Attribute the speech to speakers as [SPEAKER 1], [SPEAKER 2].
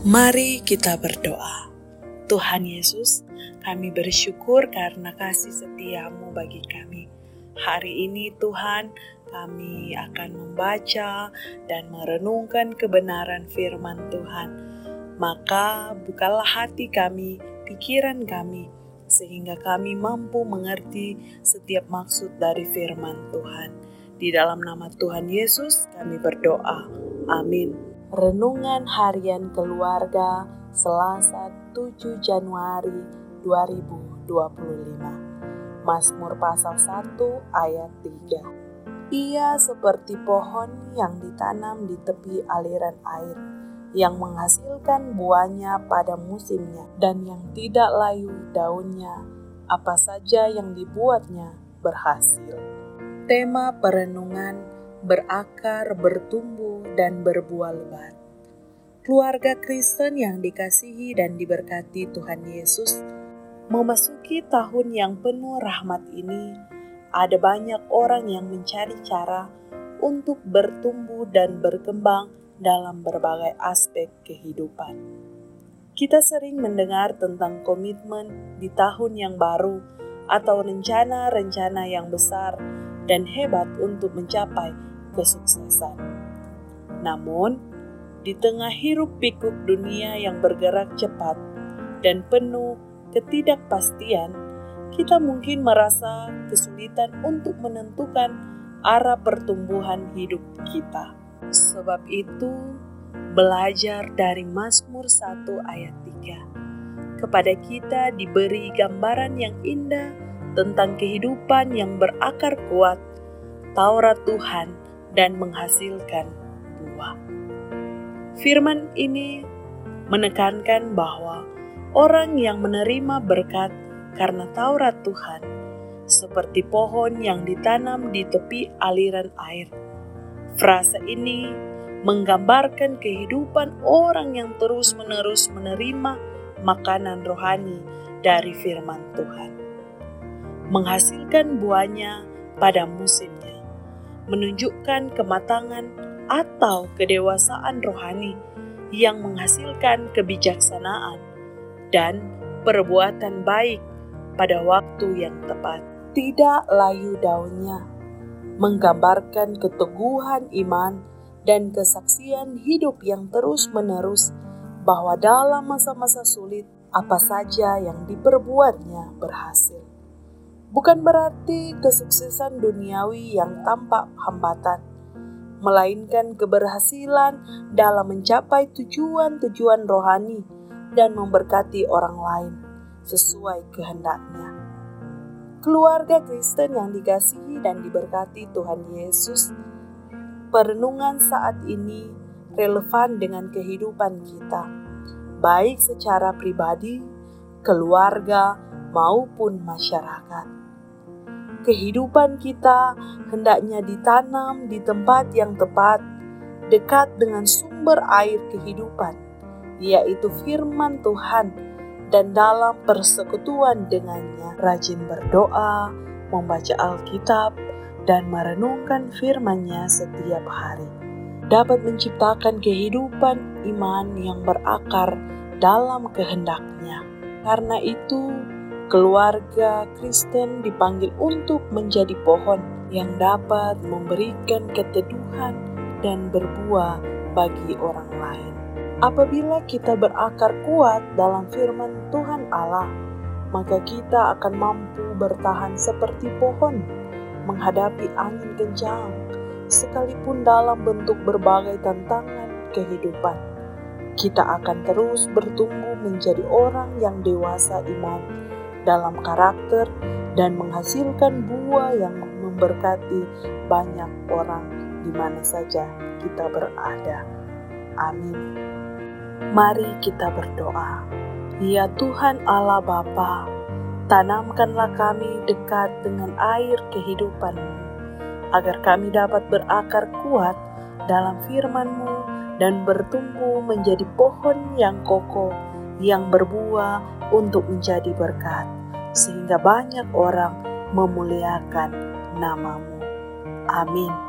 [SPEAKER 1] Mari kita berdoa. Tuhan Yesus, kami bersyukur karena kasih setia-Mu bagi kami. Hari ini Tuhan, kami akan membaca dan merenungkan kebenaran firman Tuhan. Maka bukalah hati kami, pikiran kami, sehingga kami mampu mengerti setiap maksud dari firman Tuhan. Di dalam nama Tuhan Yesus kami berdoa. Amin. Renungan Harian Keluarga Selasa 7 Januari 2025. Mazmur pasal 1 ayat 3. Ia seperti pohon yang ditanam di tepi aliran air, yang menghasilkan buahnya pada musimnya, dan yang tidak layu daunnya, apa saja yang dibuatnya berhasil. Tema perenungan: berakar, bertumbuh, dan berbuah lebat. Keluarga Kristen yang dikasihi dan diberkati Tuhan Yesus, memasuki tahun yang penuh rahmat ini, ada banyak orang yang mencari cara untuk bertumbuh dan berkembang dalam berbagai aspek kehidupan. Kita sering mendengar tentang komitmen di tahun yang baru atau rencana-rencana yang besar dan hebat untuk mencapai kesuksesan. Namun, di tengah hiruk-pikuk dunia yang bergerak cepat dan penuh ketidakpastian, kita mungkin merasa kesulitan untuk menentukan arah pertumbuhan hidup kita. Sebab itu, belajar dari Mazmur 1 ayat 3. Kepada kita diberi gambaran yang indah tentang kehidupan yang berakar kuat, Taurat Tuhan, dan menghasilkan buah. Firman ini menekankan bahwa orang yang menerima berkat karena Taurat Tuhan seperti pohon yang ditanam di tepi aliran air. Frase ini menggambarkan kehidupan orang yang terus-menerus menerima makanan rohani dari firman Tuhan, menghasilkan buahnya pada musimnya, menunjukkan kematangan atau kedewasaan rohani yang menghasilkan kebijaksanaan dan perbuatan baik pada waktu yang tepat. Tidak layu daunnya, menggambarkan keteguhan iman dan kesaksian hidup yang terus-menerus bahwa dalam masa-masa sulit, apa saja yang diperbuatnya berhasil. Bukan berarti kesuksesan duniawi yang tampak hambatan, melainkan keberhasilan dalam mencapai tujuan-tujuan rohani dan memberkati orang lain sesuai kehendaknya. Keluarga Kristen yang dikasihi dan diberkati Tuhan Yesus, perenungan saat ini relevan dengan kehidupan kita, baik secara pribadi, keluarga, maupun masyarakat. Kehidupan kita hendaknya ditanam di tempat yang tepat, dekat dengan sumber air kehidupan, yaitu firman Tuhan, dan dalam persekutuan dengannya, rajin berdoa, membaca Alkitab, dan merenungkan firman-Nya setiap hari, dapat menciptakan kehidupan iman yang berakar dalam kehendak-Nya. Karena itu, keluarga Kristen dipanggil untuk menjadi pohon yang dapat memberikan keteduhan dan berbuah bagi orang lain. Apabila kita berakar kuat dalam firman Tuhan Allah, maka kita akan mampu bertahan seperti pohon menghadapi angin kencang, sekalipun dalam bentuk berbagai tantangan kehidupan. Kita akan terus bertumbuh menjadi orang yang dewasa iman dalam karakter dan menghasilkan buah yang memberkati banyak orang di mana saja kita berada. Amin. Mari kita berdoa. Ya Tuhan Allah Bapa, tanamkanlah kami dekat dengan air kehidupan-Mu, agar kami dapat berakar kuat dalam firman-Mu dan bertumbuh menjadi pohon yang kokoh, yang berbuah untuk menjadi berkat, sehingga banyak orang memuliakan nama-Mu. Amin.